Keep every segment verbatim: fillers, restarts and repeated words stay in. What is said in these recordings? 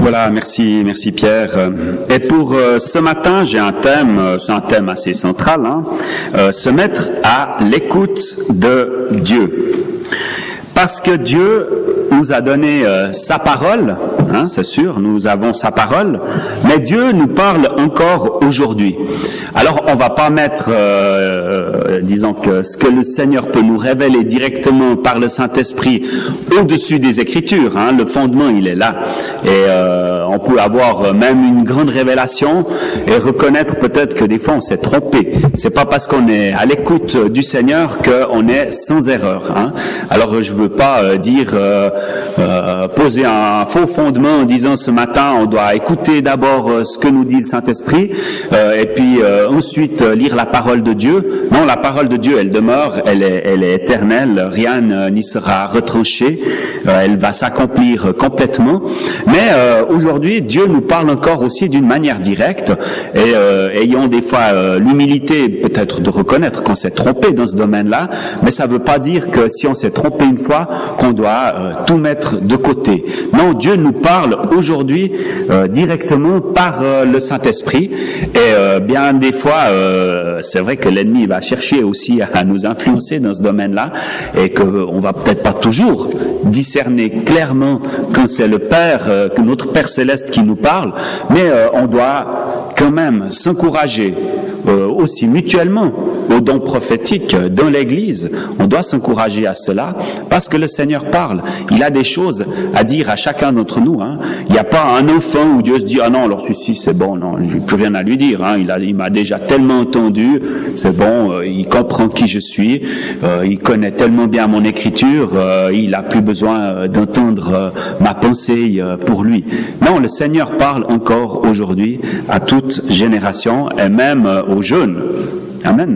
Voilà, merci, merci Pierre. Et pour euh, ce matin, j'ai un thème, euh, c'est un thème assez central, hein, euh, se mettre à l'écoute de Dieu. Parce que Dieu nous a donné euh, sa parole, hein, c'est sûr, nous avons sa parole, mais Dieu nous parle encore aujourd'hui. Alors, on va pas mettre, euh, euh, disons que ce que le Seigneur peut nous révéler directement par le Saint-Esprit au-dessus des Écritures, hein, le fondement, il est là. Et euh, on peut avoir même une grande révélation et reconnaître peut-être que des fois on s'est trompé. C'est pas parce qu'on est à l'écoute du Seigneur qu'on est sans erreur. Hein. Alors, je veux pas euh, dire euh, euh, poser un faux fondement en disant ce matin on doit écouter d'abord euh, ce que nous dit le Saint-Esprit euh, et puis euh, ensuite euh, lire la parole de Dieu. Non, la parole de Dieu elle demeure, elle est, elle est éternelle, rien euh, n'y sera retranché, euh, elle va s'accomplir complètement. Mais euh, aujourd'hui Dieu nous parle encore aussi d'une manière directe et euh, ayons des fois euh, l'humilité peut-être de reconnaître qu'on s'est trompé dans ce domaine-là, mais ça ne veut pas dire que si on s'est trompé une fois qu'on doit euh, tout mettre de côté. Non, Dieu nous parle aujourd'hui euh, directement par euh, le Saint-Esprit et euh, bien des fois euh, c'est vrai que l'ennemi va chercher aussi à nous influencer dans ce domaine-là et qu'on va peut-être pas toujours discerner clairement quand c'est le Père, euh, que notre Père Céleste qui nous parle, mais euh, on doit quand même s'encourager euh, aussi mutuellement aux dons prophétiques dans l'Église. On doit s'encourager à cela parce que le Seigneur parle. Il a des choses à dire à chacun d'entre nous. Hein. Il n'y a pas un enfant où Dieu se dit « Ah non, alors celui-ci c'est bon, non, j'ai plus rien à lui dire. Hein. Il, a, il m'a déjà tellement entendu, c'est bon, euh, il comprend qui je suis, euh, il connaît tellement bien mon écriture, euh, il n'a plus besoin euh, d'entendre euh, ma pensée euh, pour lui. » Non, le Seigneur parle encore aujourd'hui à toute génération et même euh, aux jeunes. Amen.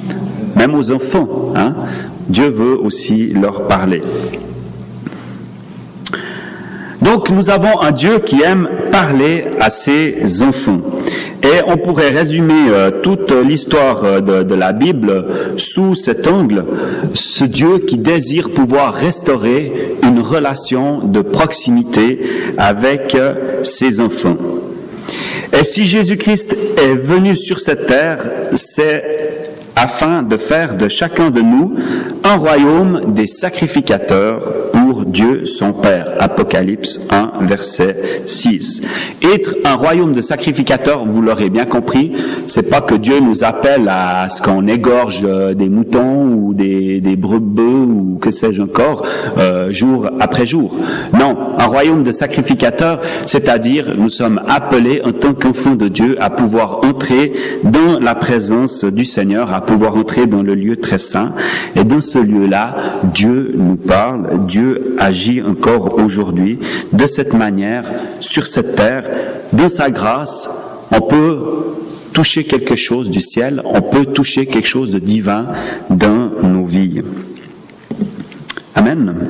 Même aux enfants, hein. Dieu veut aussi leur parler. Donc nous avons un Dieu qui aime parler à ses enfants. Et on pourrait résumer euh, toute l'histoire de, de la Bible sous cet angle, ce Dieu qui désire pouvoir restaurer une relation de proximité avec euh, ses enfants. Et si Jésus-Christ est venu sur cette terre, c'est afin de faire de chacun de nous un royaume des sacrificateurs pour Dieu son Père. Apocalypse un, verset six. Être un royaume de sacrificateurs, vous l'aurez bien compris, c'est pas que Dieu nous appelle à ce qu'on égorge des moutons ou des, des brebis ou que sais-je encore, euh, jour après jour. Non, un royaume de sacrificateurs, c'est-à-dire nous sommes appelés en tant qu'enfants de Dieu à pouvoir entrer dans la présence du Seigneur, à pouvoir entrer dans le lieu très saint. Et dans ce lieu-là, Dieu nous parle, Dieu agit encore aujourd'hui de cette manière sur cette terre. Dans sa grâce, on peut toucher quelque chose du ciel, on peut toucher quelque chose de divin dans nos vies. Amen.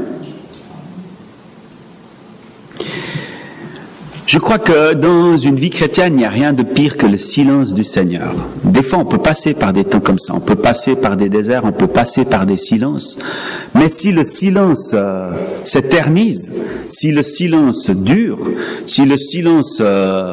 Je crois que dans une vie chrétienne, il n'y a rien de pire que le silence du Seigneur. Des fois, on peut passer par des temps comme ça, on peut passer par des déserts, on peut passer par des silences. Mais si le silence euh, s'éternise, si le silence dure, si le silence euh,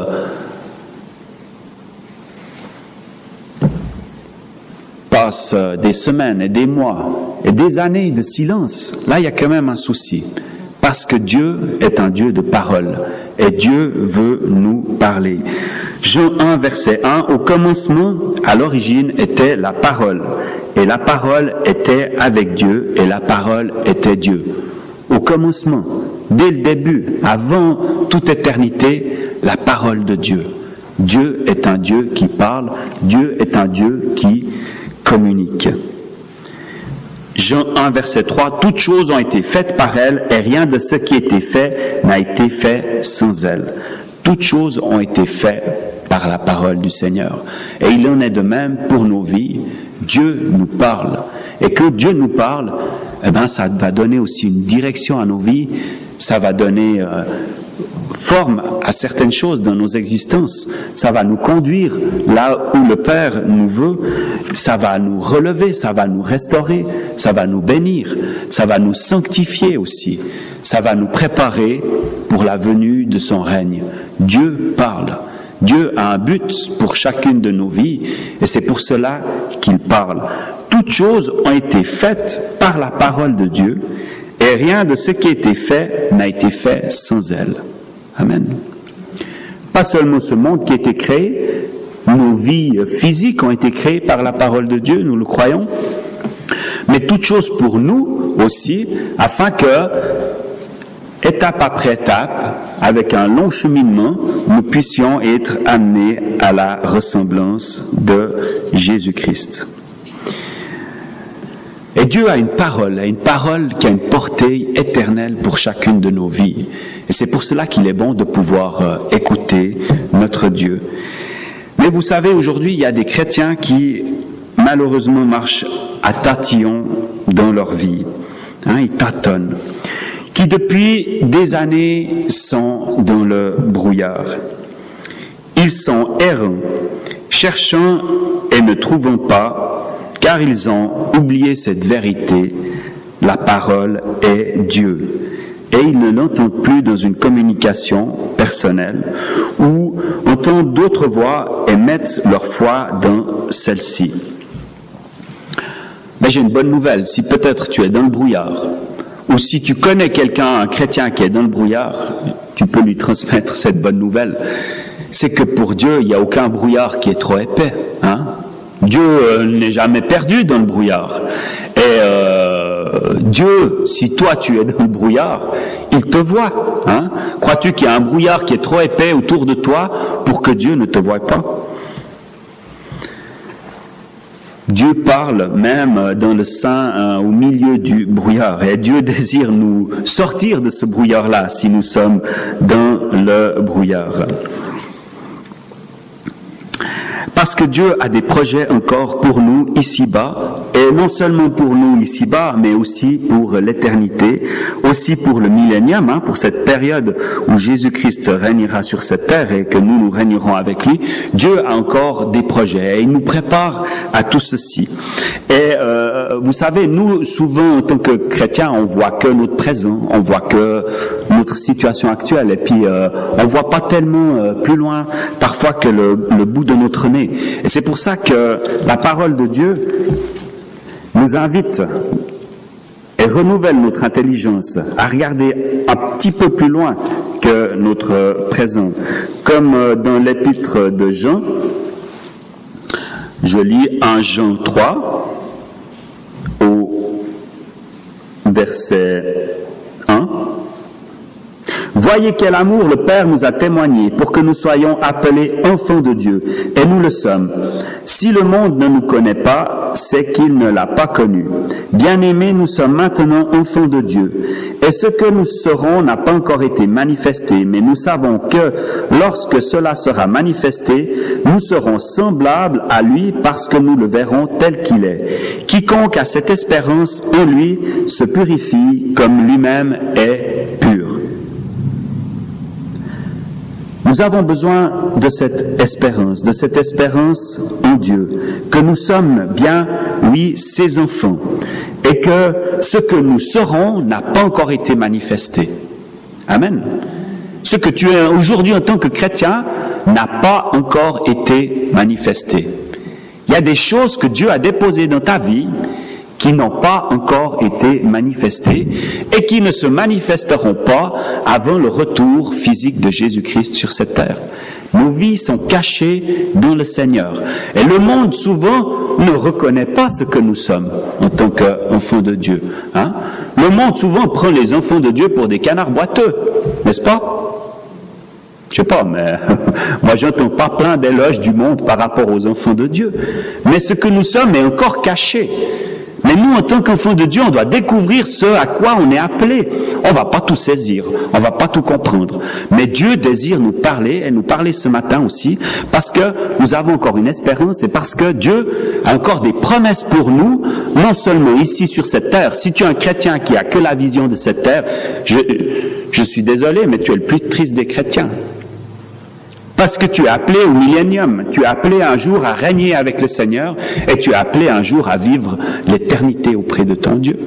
passe des semaines et des mois et des années de silence, là, il y a quand même un souci. Parce que Dieu est un Dieu de parole et Dieu veut nous parler. Jean un, verset un, au commencement, à l'origine, était la parole. Et la parole était avec Dieu et la parole était Dieu. Au commencement, dès le début, avant toute éternité, la parole de Dieu. Dieu est un Dieu qui parle, Dieu est un Dieu qui communique. Jean un, verset trois, « Toutes choses ont été faites par elle, et rien de ce qui a été fait n'a été fait sans elle. » Toutes choses ont été faites par la parole du Seigneur. Et il en est de même pour nos vies. Dieu nous parle. Et que Dieu nous parle, eh ben, ça va donner aussi une direction à nos vies. Ça va donner euh, forme à certaines choses dans nos existences. Ça va nous conduire là où le Père nous veut. Ça va nous relever, ça va nous restaurer, ça va nous bénir, ça va nous sanctifier aussi. Ça va nous préparer pour la venue de son règne. Dieu parle. Dieu a un but pour chacune de nos vies et c'est pour cela qu'il parle. Toutes choses ont été faites par la parole de Dieu et rien de ce qui a été fait n'a été fait sans elle. Amen. Pas seulement ce monde qui a été créé, nos vies physiques ont été créées par la parole de Dieu, nous le croyons, mais toutes choses pour nous aussi, afin que, étape après étape, avec un long cheminement, nous puissions être amenés à la ressemblance de Jésus-Christ. Et Dieu a une parole, une parole qui a une portée éternelle pour chacune de nos vies. Et c'est pour cela qu'il est bon de pouvoir euh, écouter notre Dieu. Mais vous savez, aujourd'hui, il y a des chrétiens qui, malheureusement, marchent à tatillon dans leur vie. Hein, ils tâtonnent. Qui, depuis des années, sont dans le brouillard. Ils sont errants, cherchant et ne trouvant pas, car ils ont oublié cette vérité, la parole est Dieu. Et ils ne l'entendent plus dans une communication personnelle ou entendent d'autres voix et mettent leur foi dans celle-ci. Mais j'ai une bonne nouvelle, si peut-être tu es dans le brouillard, ou si tu connais quelqu'un, un chrétien qui est dans le brouillard, tu peux lui transmettre cette bonne nouvelle. C'est que pour Dieu, il n'y a aucun brouillard qui est trop épais, hein? Dieu euh, n'est jamais perdu dans le brouillard. Et euh, Dieu, si toi tu es dans le brouillard, il te voit. Hein? Crois-tu qu'il y a un brouillard qui est trop épais autour de toi pour que Dieu ne te voie pas? Dieu parle même dans le sein, euh, au milieu du brouillard. Et Dieu désire nous sortir de ce brouillard-là si nous sommes dans le brouillard. Parce que Dieu a des projets encore pour nous ici-bas, et non seulement pour nous ici-bas, mais aussi pour l'éternité, aussi pour le millénium, hein, pour cette période où Jésus-Christ régnera sur cette terre et que nous, nous régnerons avec lui. Dieu a encore des projets et il nous prépare à tout ceci. Et euh, vous savez, nous, souvent, en tant que chrétiens, on voit que notre présent, on voit que notre situation actuelle, et puis euh, on voit pas tellement euh, plus loin, parfois, que le, le bout de notre nez. Et c'est pour ça que la parole de Dieu nous invite et renouvelle notre intelligence à regarder un petit peu plus loin que notre présent. Comme dans l'épître de Jean, je lis un Jean trois au verset un. Voyez quel amour le Père nous a témoigné pour que nous soyons appelés enfants de Dieu. Et nous le sommes. Si le monde ne nous connaît pas, c'est qu'il ne l'a pas connu. Bien-aimés, nous sommes maintenant enfants de Dieu. Et ce que nous serons n'a pas encore été manifesté, mais nous savons que lorsque cela sera manifesté, nous serons semblables à lui parce que nous le verrons tel qu'il est. Quiconque a cette espérance en lui se purifie comme lui-même est pur. Nous avons besoin de cette espérance, de cette espérance en Dieu, que nous sommes bien, oui, ses enfants, et que ce que nous serons n'a pas encore été manifesté. Amen. Ce que tu es aujourd'hui en tant que chrétien n'a pas encore été manifesté. Il y a des choses que Dieu a déposées dans ta vie qui n'ont pas encore été manifestés et qui ne se manifesteront pas avant le retour physique de Jésus-Christ sur cette terre. Nos vies sont cachées dans le Seigneur. Et le monde, souvent, ne reconnaît pas ce que nous sommes en tant qu'enfants de Dieu. Hein? Le monde, souvent, prend les enfants de Dieu pour des canards boiteux, n'est-ce pas? Je sais pas, mais moi, j'entends pas plein d'éloges du monde par rapport aux enfants de Dieu. Mais ce que nous sommes est encore caché. Mais nous, en tant qu'enfants de Dieu, on doit découvrir ce à quoi on est appelé. On va pas tout saisir, on va pas tout comprendre. Mais Dieu désire nous parler, et nous parler ce matin aussi, parce que nous avons encore une espérance, et parce que Dieu a encore des promesses pour nous, non seulement ici sur cette terre. Si tu es un chrétien qui a que la vision de cette terre, je, je suis désolé, mais tu es le plus triste des chrétiens. Parce que tu es appelé au millénium, tu es appelé un jour à régner avec le Seigneur et tu es appelé un jour à vivre l'éternité auprès de ton Dieu.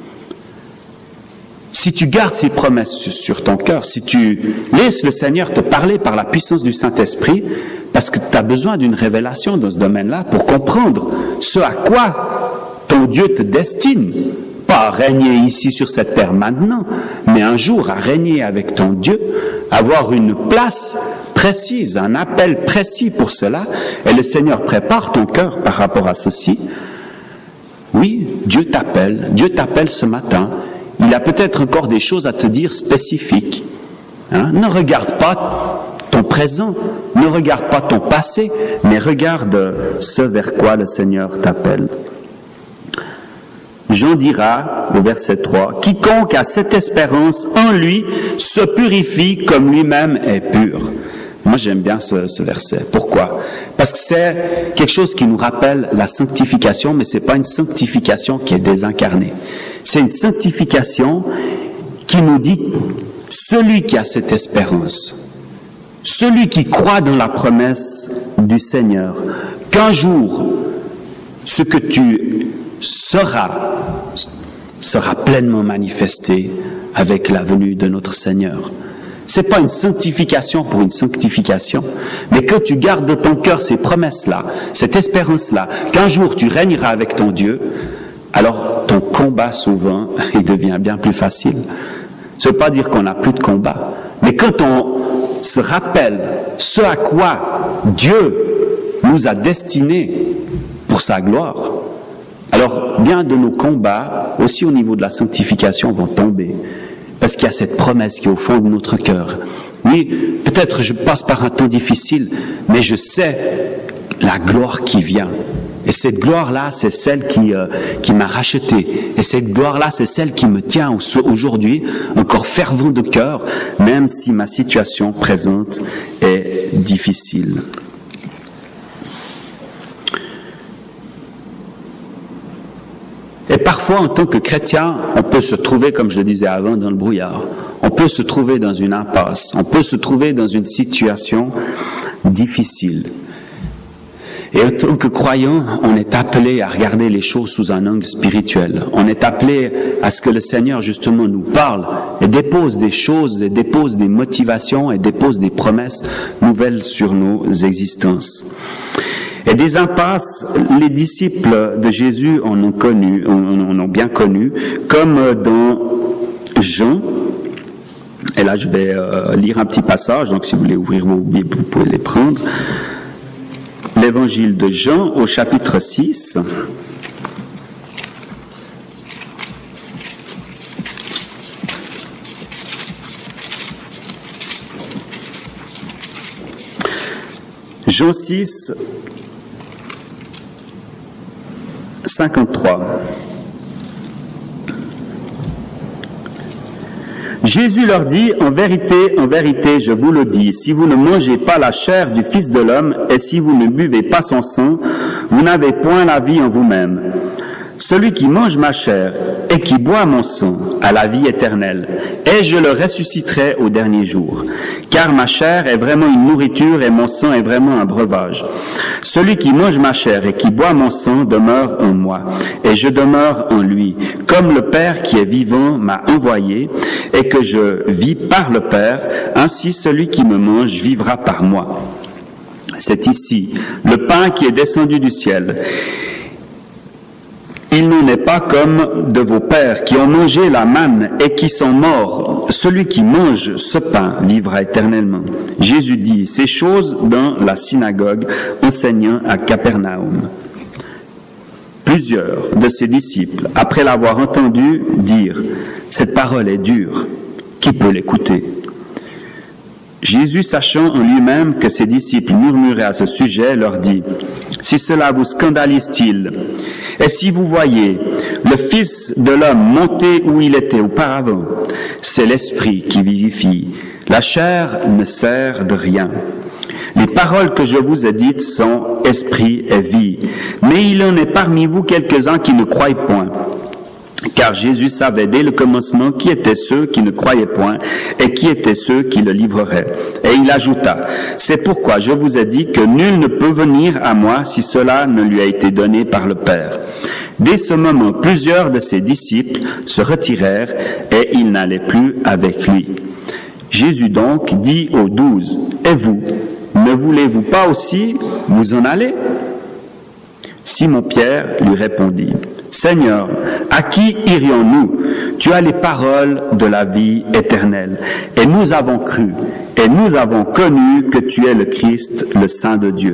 Si tu gardes ces promesses sur ton cœur, si tu laisses le Seigneur te parler par la puissance du Saint-Esprit, parce que tu as besoin d'une révélation dans ce domaine-là pour comprendre ce à quoi ton Dieu te destine, pas à régner ici sur cette terre maintenant, mais un jour à régner avec ton Dieu, avoir une place précise, un appel précis pour cela, et le Seigneur prépare ton cœur par rapport à ceci. Oui, Dieu t'appelle, Dieu t'appelle ce matin, il a peut-être encore des choses à te dire spécifiques. Hein? Ne regarde pas ton présent, ne regarde pas ton passé, mais regarde ce vers quoi le Seigneur t'appelle. Jean dira, au verset trois, « Quiconque a cette espérance en lui se purifie comme lui-même est pur. » Moi, j'aime bien ce, ce verset. Pourquoi? Parce que c'est quelque chose qui nous rappelle la sanctification, mais c'est pas une sanctification qui est désincarnée. C'est une sanctification qui nous dit, celui qui a cette espérance, celui qui croit dans la promesse du Seigneur, qu'un jour, ce que tu seras, sera pleinement manifesté avec la venue de notre Seigneur. C'est pas une sanctification pour une sanctification, mais que tu gardes de ton cœur ces promesses-là, cette espérance-là, qu'un jour tu régneras avec ton Dieu, alors ton combat souvent, il devient bien plus facile. Ça ne veut pas dire qu'on n'a plus de combat, mais quand on se rappelle ce à quoi Dieu nous a destinés pour sa gloire, alors bien de nos combats, aussi au niveau de la sanctification, vont tomber. Parce qu'il y a cette promesse qui est au fond de notre cœur. Oui, peut-être je passe par un temps difficile, mais je sais la gloire qui vient. Et cette gloire-là, c'est celle qui, euh, qui m'a racheté. Et cette gloire-là, c'est celle qui me tient aujourd'hui encore fervent de cœur, même si ma situation présente est difficile. Et parfois, en tant que chrétien, on peut se trouver, comme je le disais avant, dans le brouillard. On peut se trouver dans une impasse. On peut se trouver dans une situation difficile. Et en tant que croyant, on est appelé à regarder les choses sous un angle spirituel. On est appelé à ce que le Seigneur, justement, nous parle et dépose des choses, et dépose des motivations, et dépose des promesses nouvelles sur nos existences. Et des impasses, les disciples de Jésus en ont connu, en ont bien connu, comme dans Jean. Et là, je vais euh, lire un petit passage, donc si vous voulez ouvrir vos Bibles, vous pouvez les prendre. L'évangile de Jean au chapitre six. Jean six, cinquante-trois. Jésus leur dit, en vérité, en vérité, je vous le dis, si vous ne mangez pas la chair du Fils de l'homme et si vous ne buvez pas son sang, vous n'avez point la vie en vous-même. Celui qui mange ma chair et qui boit mon sang a la vie éternelle, et je le ressusciterai au dernier jour. Car ma chair est vraiment une nourriture et mon sang est vraiment un breuvage. Celui qui mange ma chair et qui boit mon sang demeure en moi, et je demeure en lui. Comme le Père qui est vivant m'a envoyé, et que je vis par le Père, ainsi celui qui me mange vivra par moi. C'est ici le pain qui est descendu du ciel. Il n'en est pas comme de vos pères qui ont mangé la manne et qui sont morts. Celui qui mange ce pain vivra éternellement. Jésus dit ces choses dans la synagogue, enseignant à Capernaum. Plusieurs de ses disciples, après l'avoir entendu dire « Cette parole est dure, qui peut l'écouter ?» Jésus, sachant en lui-même que ses disciples murmuraient à ce sujet, leur dit « Si cela vous scandalise-t-il ? Et si vous voyez le Fils de l'homme monter où il était auparavant, c'est l'Esprit qui vivifie. La chair ne sert de rien. Les paroles que je vous ai dites sont esprit et vie. Mais il en est parmi vous quelques-uns qui ne croient point. Car Jésus savait dès le commencement qui étaient ceux qui ne croyaient point et qui étaient ceux qui le livreraient. Et il ajouta, « C'est pourquoi je vous ai dit que nul ne peut venir à moi si cela ne lui a été donné par le Père. » Dès ce moment, plusieurs de ses disciples se retirèrent et ils n'allaient plus avec lui. Jésus donc dit aux douze, « Et vous, ne voulez-vous pas aussi vous en aller ?» Simon-Pierre lui répondit, « Seigneur, à qui irions-nous? Tu as les paroles de la vie éternelle. Et nous avons cru, et nous avons connu que tu es le Christ, le Saint de Dieu. »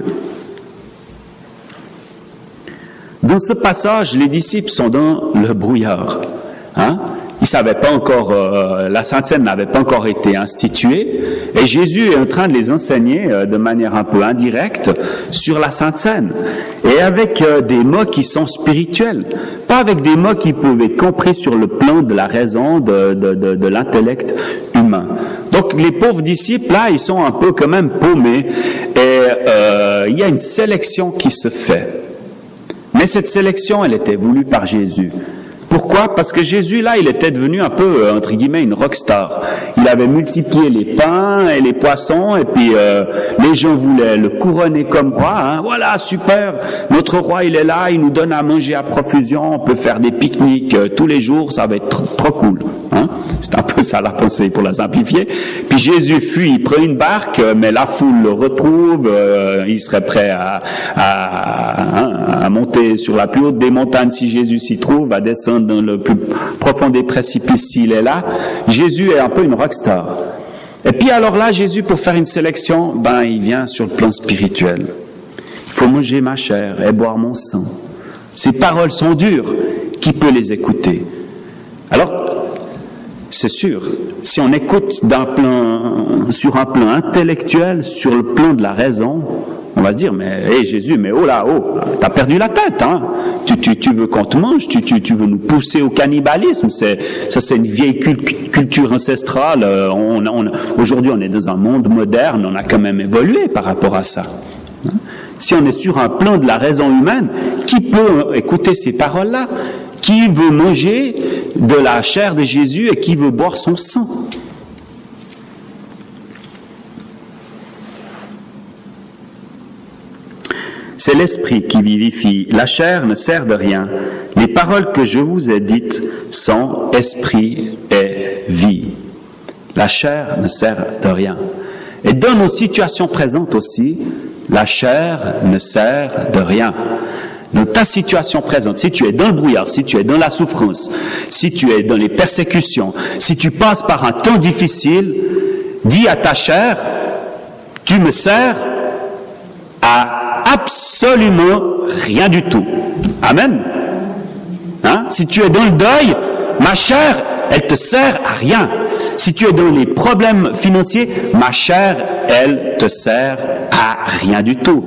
Dans ce passage, les disciples sont dans le brouillard. Hein? Ils savaient pas encore, euh, la Sainte Seine n'avait pas encore été instituée, et Jésus est en train de les enseigner euh, de manière un peu indirecte sur la Sainte Seine, et avec euh, des mots qui sont spirituels, pas avec des mots qui peuvent être compris sur le plan de la raison, de, de, de, de l'intellect humain. Donc les pauvres disciples là, ils sont un peu quand même paumés, et euh, il y a une sélection qui se fait. Mais cette sélection, elle était voulue par Jésus. Pourquoi? Parce que Jésus, là, il était devenu un peu, entre guillemets, une rockstar. Il avait multiplié les pains et les poissons, et puis euh, les gens voulaient le couronner comme roi. Hein. Voilà, super, notre roi, il est là, il nous donne à manger à profusion, on peut faire des pique-niques euh, tous les jours, ça va être trop, trop cool. Hein. C'est un peu ça la pensée, pour la simplifier. Puis Jésus fuit, il prend une barque, mais la foule le retrouve, euh, il serait prêt à, à, hein, à monter sur la plus haute des montagnes si Jésus s'y trouve, à descendre dans le plus profond des précipices s'il est là. Jésus est un peu une rockstar. Et puis alors là, Jésus, pour faire une sélection, ben il vient sur le plan spirituel. Il faut manger ma chair et boire mon sang. Ces paroles sont dures. Qui peut les écouter? Alors, c'est sûr, si on écoute d'un plan, sur un plan intellectuel, sur le plan de la raison, on va se dire, mais hé hey, Jésus, mais oh là, oh, t'as perdu la tête, hein. Tu, tu, tu veux qu'on te mange, tu, tu, tu veux nous pousser au cannibalisme. C'est, ça, c'est une vieille culture ancestrale. On, on, aujourd'hui, on est dans un monde moderne, on a quand même évolué par rapport à ça. Si on est sur un plan de la raison humaine, qui peut écouter ces paroles-là? Qui veut manger de la chair de Jésus et qui veut boire son sang? C'est l'esprit qui vivifie. La chair ne sert de rien. Les paroles que je vous ai dites sont esprit et vie. La chair ne sert de rien. Et dans nos situations présentes aussi, la chair ne sert de rien. Dans ta situation présente, si tu es dans le brouillard, si tu es dans la souffrance, si tu es dans les persécutions, si tu passes par un temps difficile, dis à ta chair, tu me sers à absolument rien du tout. Amen. Hein? Si tu es dans le deuil, ma chair, elle te sert à rien. Si tu es dans les problèmes financiers, ma chair, elle te sert à rien du tout.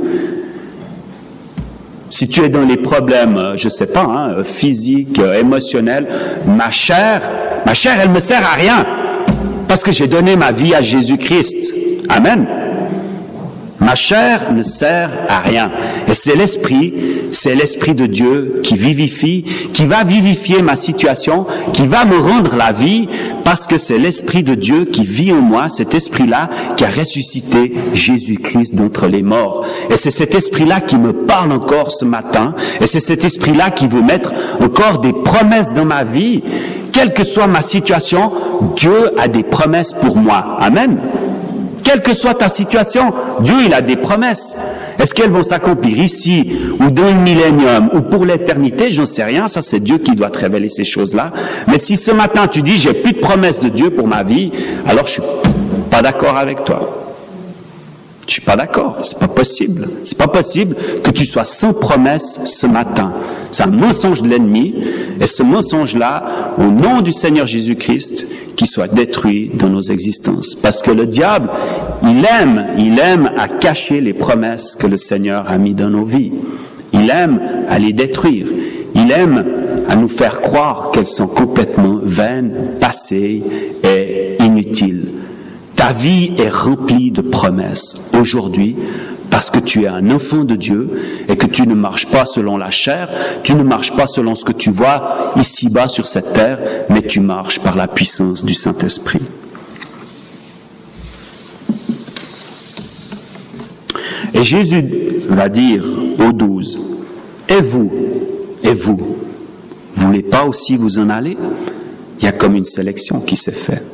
Si tu es dans les problèmes, je sais pas, hein, physiques, émotionnels, ma chair, ma chair, elle me sert à rien. Parce que j'ai donné ma vie à Jésus-Christ. Amen. Ma chair ne sert à rien. Et c'est l'esprit, c'est l'esprit de Dieu qui vivifie, qui va vivifier ma situation, qui va me rendre la vie, parce que c'est l'esprit de Dieu qui vit en moi, cet esprit-là qui a ressuscité Jésus-Christ d'entre les morts. Et c'est cet esprit-là qui me parle encore ce matin, et c'est cet esprit-là qui veut mettre encore des promesses dans ma vie. Quelle que soit ma situation, Dieu a des promesses pour moi. Amen. Quelle que soit ta situation, Dieu, il a des promesses. Est-ce qu'elles vont s'accomplir ici, ou dans le millénium, ou pour l'éternité? J'en sais rien, ça c'est Dieu qui doit te révéler ces choses-là. Mais si ce matin tu dis, j'ai plus de promesses de Dieu pour ma vie, alors je suis pas d'accord avec toi. Je suis pas d'accord, c'est pas possible. C'est pas possible que tu sois sans promesse ce matin. C'est un mensonge de l'ennemi, et ce mensonge-là, au nom du Seigneur Jésus-Christ, qui soit détruit dans nos existences. Parce que le diable, il aime, il aime à cacher les promesses que le Seigneur a mis dans nos vies. Il aime à les détruire. Il aime à nous faire croire qu'elles sont complètement vaines, passées et inutiles. Ta vie est remplie de promesses. Aujourd'hui, parce que tu es un enfant de Dieu et que tu ne marches pas selon la chair, tu ne marches pas selon ce que tu vois ici-bas sur cette terre, mais tu marches par la puissance du Saint-Esprit. Et Jésus va dire aux douze, « Et vous, et vous, vous voulez pas aussi vous en aller ?» Il y a comme une sélection qui s'est faite.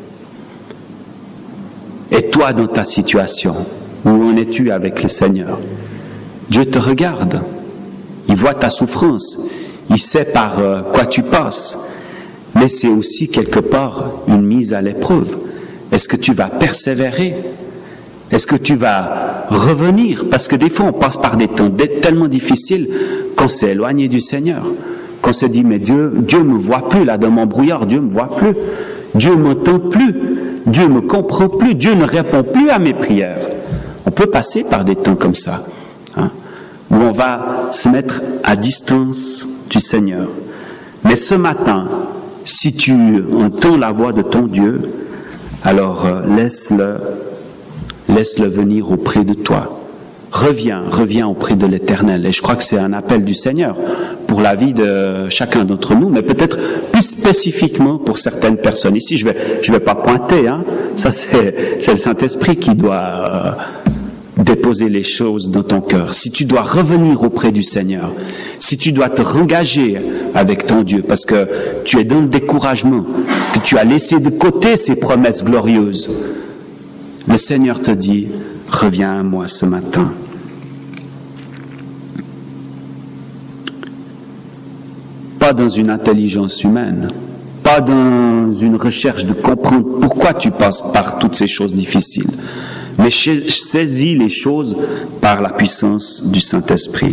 Et toi, dans ta situation, où en es-tu avec le Seigneur? Dieu te regarde, il voit ta souffrance, il sait par euh, quoi tu passes, mais c'est aussi quelque part une mise à l'épreuve. Est-ce que tu vas persévérer? Est-ce que tu vas revenir? Parce que des fois, on passe par des temps tellement difficiles qu'on s'est éloigné du Seigneur, qu'on s'est dit, mais Dieu, Dieu me voit plus là dans mon brouillard, Dieu me voit plus, Dieu m'entend plus, Dieu me comprend plus, Dieu ne répond plus à mes prières. On peut passer par des temps comme ça, hein, où on va se mettre à distance du Seigneur. Mais ce matin, si tu entends la voix de ton Dieu, alors euh, laisse-le, laisse-le venir auprès de toi. Reviens, reviens auprès de l'Éternel. Et je crois que c'est un appel du Seigneur pour la vie de chacun d'entre nous, mais peut-être plus spécifiquement pour certaines personnes. Ici, je vais, je vais pas pointer, hein. Ça, c'est, c'est le Saint-Esprit qui doit euh, déposer les choses dans ton cœur. Si tu dois revenir auprès du Seigneur, si tu dois te rengager avec ton Dieu, parce que tu es dans le découragement, que tu as laissé de côté ces promesses glorieuses, le Seigneur te dit, reviens à moi ce matin. Pas dans une intelligence humaine, pas dans une recherche de comprendre pourquoi tu passes par toutes ces choses difficiles, mais saisis les choses par la puissance du Saint-Esprit.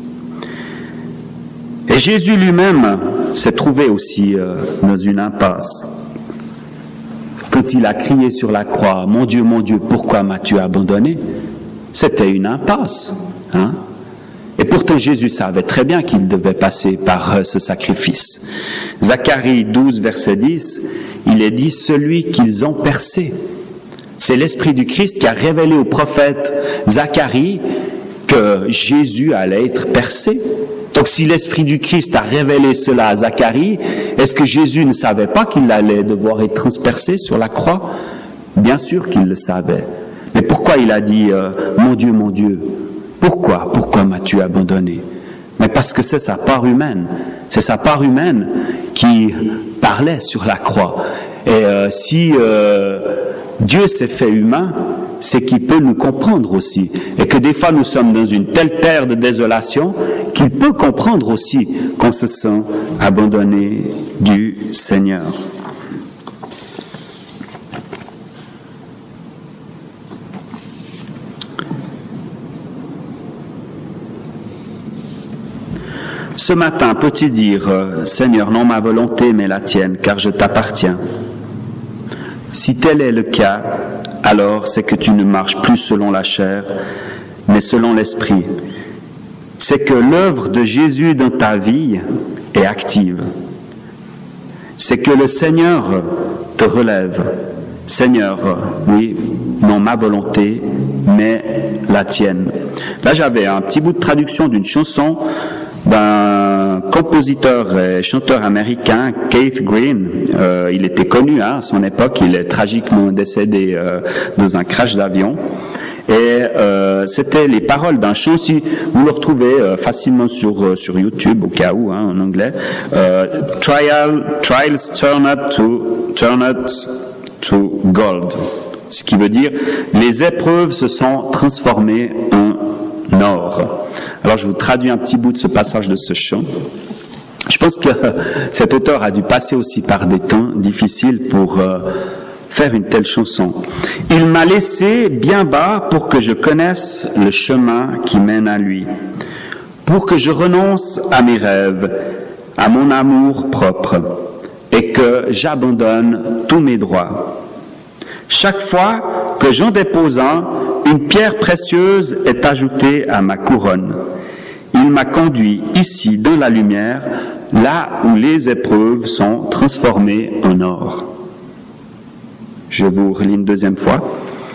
Et Jésus lui-même s'est trouvé aussi euh, dans une impasse. Quand il a crié sur la croix, « Mon Dieu, mon Dieu, pourquoi m'as-tu abandonné ?» C'était une impasse. Hein? Et pourtant, Jésus savait très bien qu'il devait passer par euh, ce sacrifice. Zacharie douze, verset dix, il est dit « Celui qu'ils ont percé ». C'est l'Esprit du Christ qui a révélé au prophète Zacharie que Jésus allait être percé. Donc si l'Esprit du Christ a révélé cela à Zacharie, est-ce que Jésus ne savait pas qu'il allait devoir être transpercé sur la croix? Bien sûr qu'il le savait. Mais pourquoi il a dit euh, « Mon Dieu, mon Dieu, pourquoi, pourquoi m'as-tu abandonné ?» Mais parce que c'est sa part humaine. C'est sa part humaine qui parlait sur la croix. Et euh, si euh, Dieu s'est fait humain, c'est qu'il peut nous comprendre aussi. Et que des fois nous sommes dans une telle terre de désolation qu'il peut comprendre aussi qu'on se sent abandonné du Seigneur. Ce matin, peux-tu dire, « Seigneur, non ma volonté, mais la tienne, car je t'appartiens ». Si tel est le cas, alors c'est que tu ne marches plus selon la chair, mais selon l'Esprit. C'est que l'œuvre de Jésus dans ta vie est active. C'est que le Seigneur te relève. Seigneur, oui, non ma volonté, mais la tienne. Là, j'avais un petit bout de traduction d'une chanson d'un compositeur et chanteur américain, Keith Green. Euh, il était connu hein, à son époque, il est tragiquement décédé euh, dans un crash d'avion. Et euh, c'était les paroles d'un chant, si vous le retrouvez euh, facilement sur euh, sur YouTube au cas où, hein, en anglais. Euh, Trial, trials turn up to turn up to gold, ce qui veut dire les épreuves se sont transformées en or. Alors je vous traduis un petit bout de ce passage de ce chant. Je pense que cet auteur a dû passer aussi par des temps difficiles pour euh, faire une telle chanson. Il m'a laissé bien bas pour que je connaisse le chemin qui mène à lui, pour que je renonce à mes rêves, à mon amour propre, et que j'abandonne tous mes droits. Chaque fois que j'en dépose un, une pierre précieuse est ajoutée à ma couronne. Il m'a conduit ici dans la lumière, là où les épreuves sont transformées en or. Je vous relis une deuxième fois. Il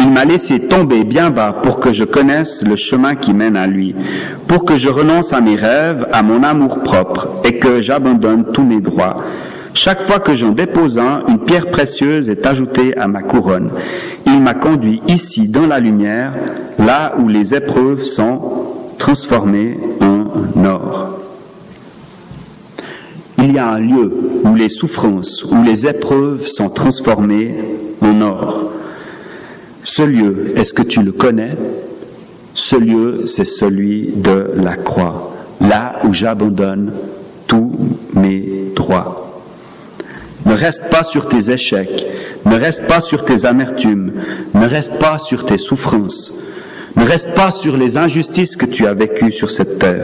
Il m'a laissé tomber bien bas pour que je connaisse le chemin qui mène à lui, pour que je renonce à mes rêves, à mon amour propre, et que j'abandonne tous mes droits. Chaque fois que j'en dépose un, une pierre précieuse est ajoutée à ma couronne. Il m'a conduit ici dans la lumière, là où les épreuves sont transformées en or. Il y a un lieu où les souffrances, où les épreuves sont transformées en or. Ce lieu, est-ce que tu le connais? Ce lieu, c'est celui de la croix, là où j'abandonne tous mes droits. Ne reste pas sur tes échecs, ne reste pas sur tes amertumes, ne reste pas sur tes souffrances, ne reste pas sur les injustices que tu as vécues sur cette terre.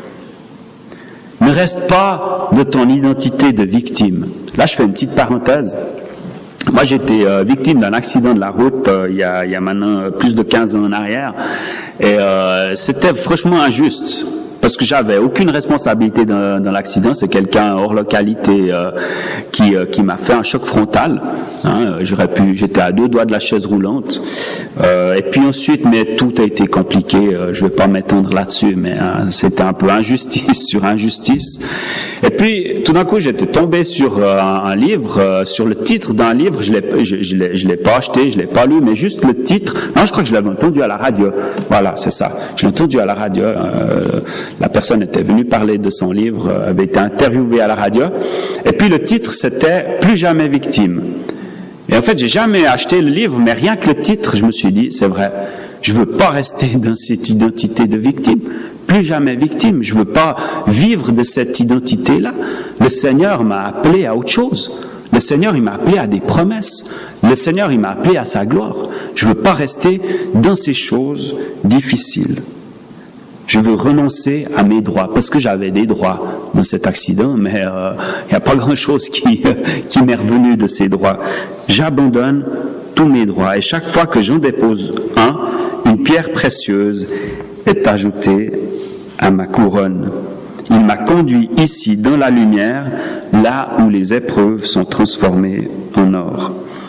Ne reste pas de ton identité de victime. Là, je fais une petite parenthèse. Moi, j'étais euh, victime d'un accident de la route euh, il, y a, il y a maintenant euh, plus de quinze ans en arrière. Et euh, c'était franchement injuste. Parce que j'avais aucune responsabilité dans, dans l'accident, c'est quelqu'un hors localité euh, qui, euh, qui m'a fait un choc frontal. Hein, j'aurais pu, j'étais à deux doigts de la chaise roulante. Euh, et puis ensuite, mais tout a été compliqué. Euh, je vais pas m'étendre là-dessus, mais hein, c'était un peu injustice sur injustice. Et puis, tout d'un coup, j'étais tombé sur euh, un, un livre, euh, sur le titre d'un livre. Je l'ai, je, je l'ai, je l'ai pas acheté, je l'ai pas lu, mais juste le titre. Non, je crois que je l'avais entendu à la radio. Voilà, c'est ça. Je l'ai entendu à la radio. Euh, La personne était venue parler de son livre, avait été interviewée à la radio. Et puis le titre, c'était « Plus jamais victime ». Et en fait, j'ai jamais acheté le livre, mais rien que le titre, je me suis dit, c'est vrai, je veux pas rester dans cette identité de victime. Plus jamais victime. Je veux pas vivre de cette identité-là. Le Seigneur m'a appelé à autre chose. Le Seigneur, il m'a appelé à des promesses. Le Seigneur, il m'a appelé à sa gloire. Je veux pas rester dans ces choses difficiles. Je veux renoncer à mes droits, parce que j'avais des droits dans cet accident, mais il euh, n'y a pas grand-chose qui, euh, qui m'est revenu de ces droits. J'abandonne tous mes droits, et chaque fois que j'en dépose un, une pierre précieuse est ajoutée à ma couronne. Il m'a conduit ici dans la lumière, là où les épreuves sont transformées en or.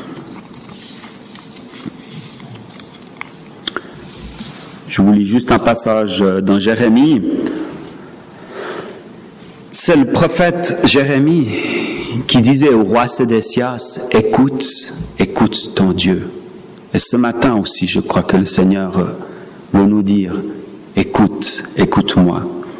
Je vous lis juste un passage dans Jérémie. C'est le prophète Jérémie qui disait au roi Sédécias, « Écoute, écoute ton Dieu. » Et ce matin aussi, je crois que le Seigneur veut nous dire, « Écoute, écoute-moi. »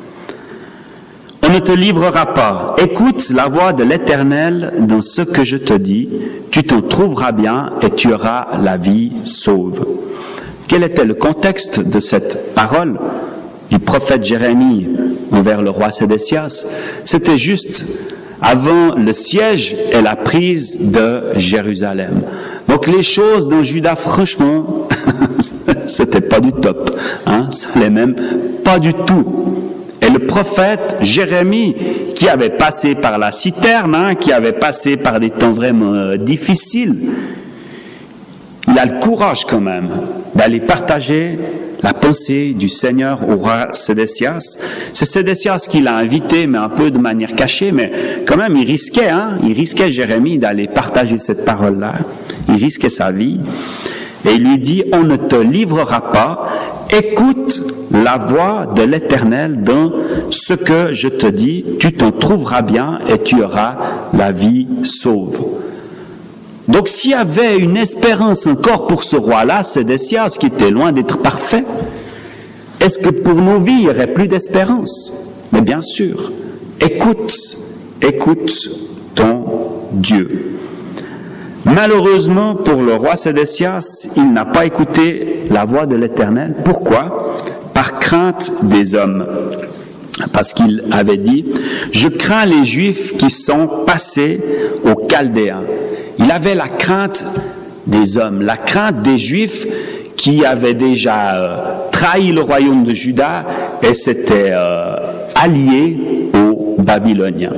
On ne te livrera pas. Écoute la voix de l'Éternel dans ce que je te dis. Tu t'en trouveras bien et tu auras la vie sauve. Quel était le contexte de cette parole du prophète Jérémie envers le roi Sédécias? C'était juste avant le siège et la prise de Jérusalem. Donc les choses dans Juda, franchement, c'était pas du top. Hein? Ça allait même pas du tout. Et le prophète Jérémie, qui avait passé par la citerne, hein, qui avait passé par des temps vraiment euh, difficiles, il a le courage quand même d'aller partager la pensée du Seigneur au roi Sédécias. C'est Sédécias qui l'a invité, mais un peu de manière cachée, mais quand même il risquait, hein, il risquait Jérémie d'aller partager cette parole-là. Il risquait sa vie. Et il lui dit, on ne te livrera pas, écoute la voix de l'Éternel dans ce que je te dis, tu t'en trouveras bien et tu auras la vie sauve. Donc s'il y avait une espérance encore pour ce roi-là, Sédécias, qui était loin d'être parfait, est-ce que pour nos vies, il n'y aurait plus d'espérance? Mais bien sûr, écoute, écoute ton Dieu. Malheureusement, pour le roi Sédécias, il n'a pas écouté la voix de l'Éternel. Pourquoi? Par crainte des hommes. Parce qu'il avait dit, « Je crains les Juifs qui sont passés aux Chaldéens. » Il avait la crainte des hommes, la crainte des Juifs qui avaient déjà euh, trahi le royaume de Juda et s'étaient euh, alliés aux Babyloniens.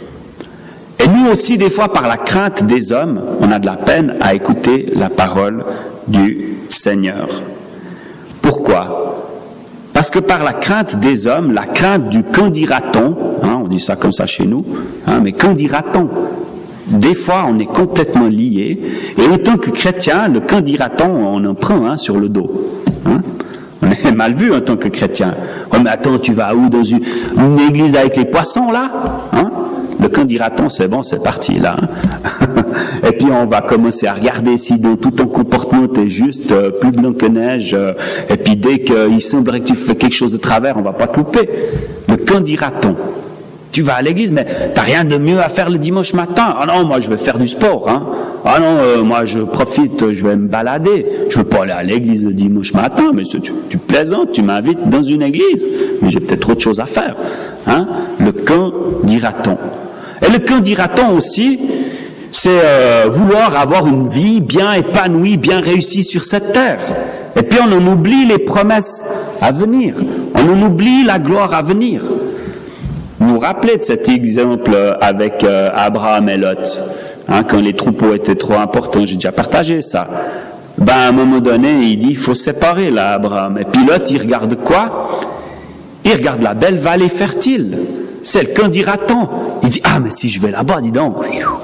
Et nous aussi, des fois, par la crainte des hommes, on a de la peine à écouter la parole du Seigneur. Pourquoi? Parce que par la crainte des hommes, la crainte du qu'en dira-t-on, hein, on dit ça comme ça chez nous, hein, mais qu'en dira-t-on? des fois, on est complètement lié. Et en tant que chrétien, le qu'en dira-t-on, on en prend hein, sur le dos. Hein? On est mal vu en tant que chrétien. Oh, mais attends, tu vas où dans une, une église avec les poissons, là hein? Le qu'en dira-t-on, c'est bon, c'est parti, là. Hein? Et puis, on va commencer à regarder si dans tout ton comportement, tu es juste euh, plus blanc que neige. Euh, et puis, dès qu'il semblerait que tu fais quelque chose de travers, on va pas te louper. Le qu'en dira-t-on? Tu vas à l'église, mais t'as rien de mieux à faire le dimanche matin. Ah non, moi je vais faire du sport. Hein. Ah non, euh, moi je profite, je vais me balader. Je veux pas aller à l'église le dimanche matin, mais tu, tu plaisantes, tu m'invites dans une église. Mais j'ai peut-être autre chose à faire. Hein. Le qu'en dira-t-on? Et le qu'en dira-t-on aussi, c'est euh, vouloir avoir une vie bien épanouie, bien réussie sur cette terre. Et puis on en oublie les promesses à venir. On en oublie la gloire à venir. Vous vous rappelez de cet exemple avec euh, Abraham et Lot, hein, quand les troupeaux étaient trop importants, j'ai déjà partagé ça. Ben, à un moment donné, il dit, il faut séparer là, Abraham. Et puis Lot, il regarde quoi? Il regarde la belle vallée fertile. C'est le qu'en dira-t-on? Il dit, ah, mais si je vais là-bas, dis donc,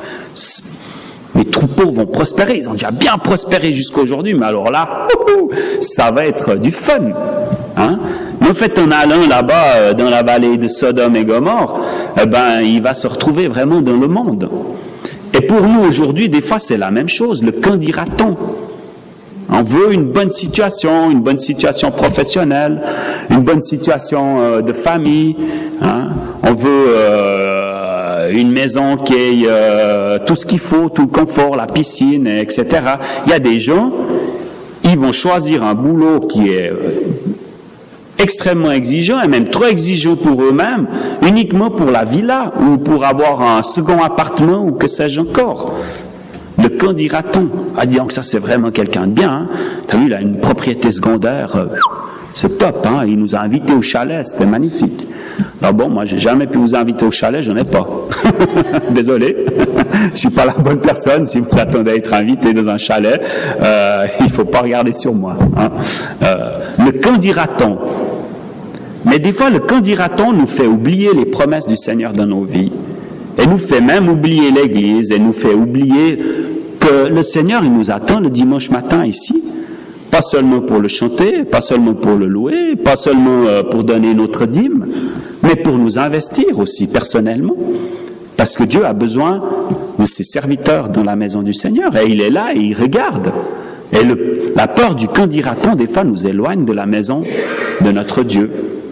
mes troupeaux vont prospérer. Ils ont déjà bien prospéré jusqu'à aujourd'hui, mais alors là, ça va être du fun. Hein? Mais en fait, en allant là-bas, dans la vallée de Sodome et Gomorrhe, eh ben, il va se retrouver vraiment dans le monde. Et pour nous, aujourd'hui, des fois, c'est la même chose. Le qu'en dira-t-on? On veut une bonne situation, une bonne situation professionnelle, une bonne situation euh, de famille. Hein? On veut euh, une maison qui ait euh, tout ce qu'il faut, tout le confort, la piscine, et cetera. Il y a des gens, ils vont choisir un boulot qui est euh, extrêmement exigeant, et même trop exigeant pour eux-mêmes, uniquement pour la villa, ou pour avoir un second appartement, ou que sais-je encore. Le qu'en dira-t-on? Ah, dis donc, ça c'est vraiment quelqu'un de bien. Hein? T'as vu, il a une propriété secondaire, euh, c'est top, hein? Il nous a invités au chalet, c'était magnifique. Alors bon, moi j'ai jamais pu vous inviter au chalet, j'en ai pas. Désolé, je suis pas la bonne personne. Si vous attendez à être invité dans un chalet, euh, il faut pas regarder sur moi. Hein? Euh, le qu'en dira-t-on? Mais des fois, le qu'en dira-t-on nous fait oublier les promesses du Seigneur dans nos vies. Et nous fait même oublier l'Église, et nous fait oublier que le Seigneur, il nous attend le dimanche matin ici. Pas seulement pour le chanter, pas seulement pour le louer, pas seulement pour donner notre dîme, mais pour nous investir aussi personnellement. Parce que Dieu a besoin de ses serviteurs dans la maison du Seigneur, et il est là et il regarde. Et le, la peur du qu'en dira-t-on, des fois, nous éloigne de la maison de notre Dieu.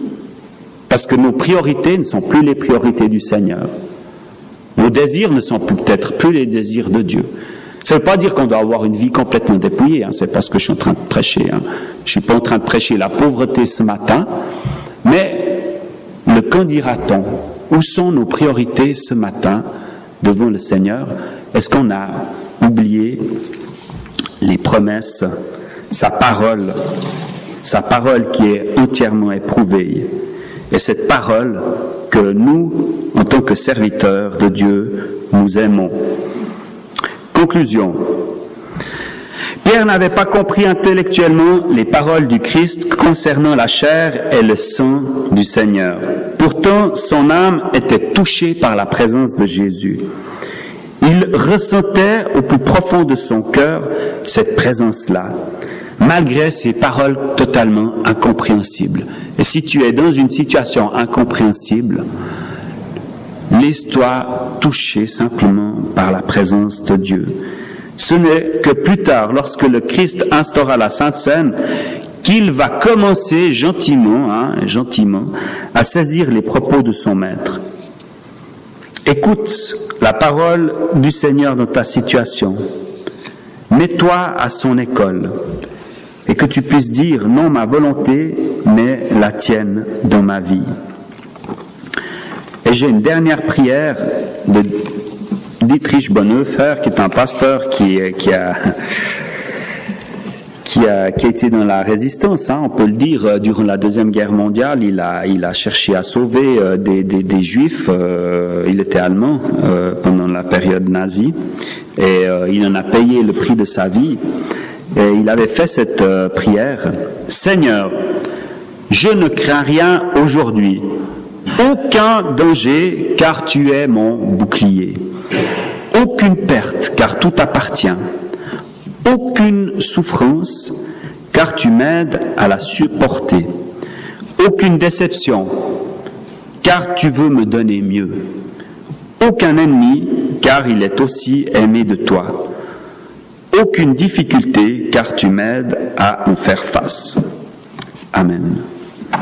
Parce que nos priorités ne sont plus les priorités du Seigneur. Nos désirs ne sont peut-être plus les désirs de Dieu. Ça ne veut pas dire qu'on doit avoir une vie complètement dépouillée, hein, c'est pas ce que je suis en train de prêcher. Hein. Je suis pas en train de prêcher la pauvreté ce matin, mais le qu'en dira-t-on? Où sont nos priorités ce matin devant le Seigneur? Est-ce qu'on a oublié les promesses, sa parole, sa parole qui est entièrement éprouvée, et cette parole que nous, en tant que serviteurs de Dieu, nous aimons. Conclusion. Pierre n'avait pas compris intellectuellement les paroles du Christ concernant la chair et le sang du Seigneur. Pourtant, son âme était touchée par la présence de Jésus. Il ressentait au plus profond de son cœur cette présence-là, malgré ces paroles totalement incompréhensibles. Et si tu es dans une situation incompréhensible, laisse-toi toucher simplement par la présence de Dieu. Ce n'est que plus tard, lorsque le Christ instaura la Sainte Seine, qu'il va commencer gentiment, hein, gentiment, à saisir les propos de son maître. Écoute la parole du Seigneur dans ta situation. Mets-toi à son école. Et que tu puisses dire, non ma volonté, mais la tienne dans ma vie. Et j'ai une dernière prière de Dietrich Bonhoeffer, qui est un pasteur qui, qui, a, qui, a, qui a été dans la résistance, hein, on peut le dire, durant la Deuxième Guerre mondiale. Il a, il a cherché à sauver euh, des, des, des Juifs, euh, il était allemand euh, pendant la période nazie, et euh, il en a payé le prix de sa vie. Et il avait fait cette euh, prière. « Seigneur, je ne crains rien aujourd'hui, aucun danger, car tu es mon bouclier. Aucune perte, car tout t'appartient. Aucune souffrance, car tu m'aides à la supporter. Aucune déception, car tu veux me donner mieux. Aucun ennemi, car il est aussi aimé de toi. Aucune difficulté, car tu m'aides à en faire face. Amen.